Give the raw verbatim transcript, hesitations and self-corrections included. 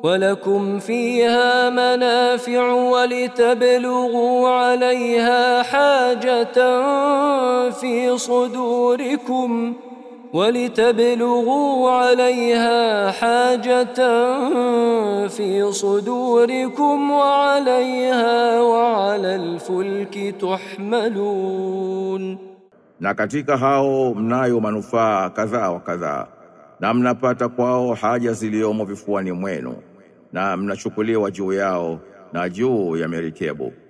ولكم فيها منافع ولتبلغوا عليها حاجة في صدوركم ولتبلغوا عليها حاجة في صدوركم وعليها وعلى الفلك تحملون. Na katika hao mnayo manufaa kadhaa wa kadhaa, na mnapata kwao haja ziliomo vifuani mwenu, na mnachukuliwa juu yao na juu ya merikebu.